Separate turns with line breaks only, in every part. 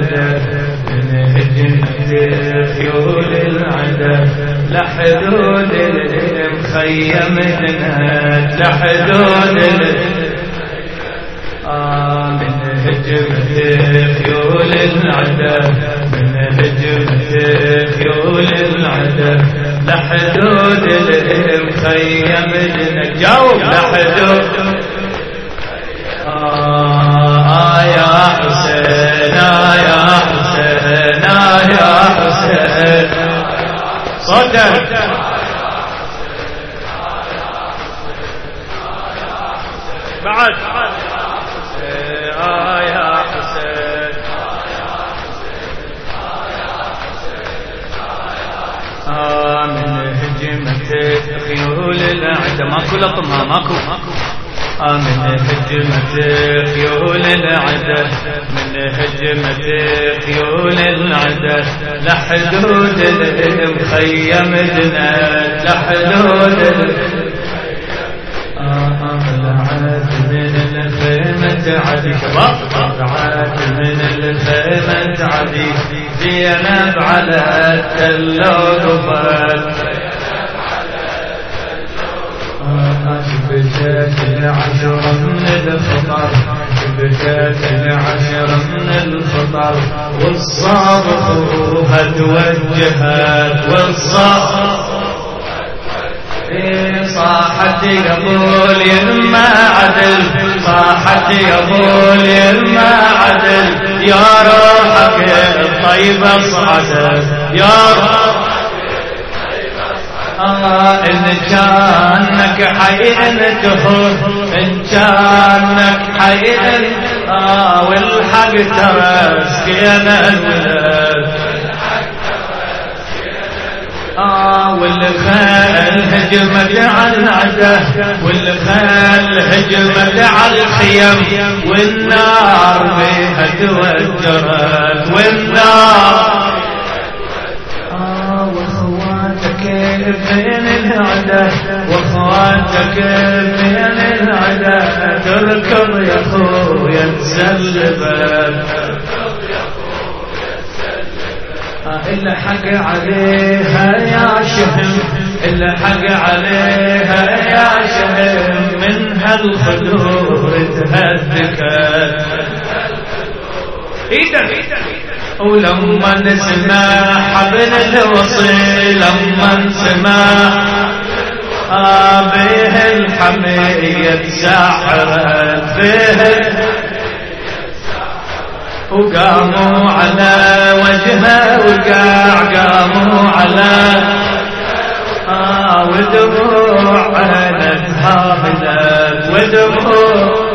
العدا من هجمة خيول العدا لحدود المخيم جنات لحدود من هجمة خيول العدا من هجمة خيول العدا لحدود المخيم جنات جاوب لحدود يا حسين يا حسين يا حسين صوتك بعد يا حسين من هجمة خيول العدا ماكو لطمها ماكو من هجمة خيول العدا من هجمة خيول العدا لحدود المخيم جنات لحدود طلعت من الخيمة عدي طلعت من الخيمة عدي زينب على التل وقفت شبكات العشر من الخطر شبكات العشر من الخطر والصابخ توجهت والصابخ صاحت يقول يما عدل صاحت يقول يما عدل يا روحك الطيبة صعدت يا روحك إن كانك حي تهون إن كانك حي والحق ترى سكين الولد والخيل هجمت على العدا والخيل هجمت على الخيم والنار بها توجرت والنار بين العدا واخواتك بين العدا تركض يا خويا تسلبت الحق عليها يا شهم الحق عليها يا شهم من هالخدور تهدكت ايدك ولما نسمع حبل الوصي لما نسمع به الحمية ساحرت به وقاموا على وجهه وقاع قاموا على ودموع عينها هدت ودموع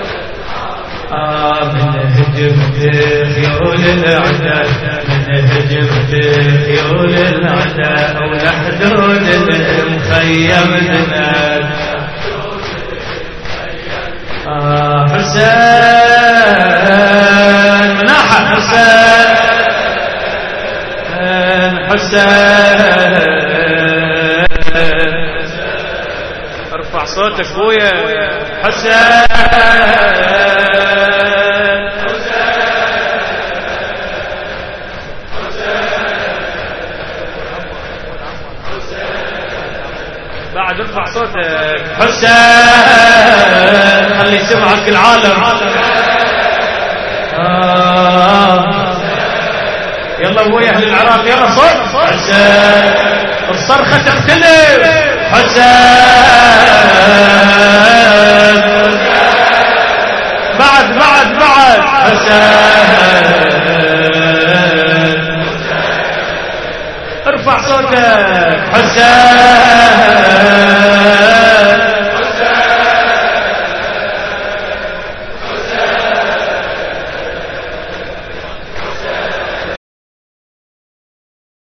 من هجمة خيول العدا من هجمة خيول العدا ولحدود المخيم جنات حسين مناحة حسين حسين ارفع صوتك بويا حسين بعد ارفع صوتك حسين خلي يسمعك العالم يلا ابوي اهل العراق يلا صوت حسين الصرخة تختلف حسين بعد حسين ارفع صوتك حسين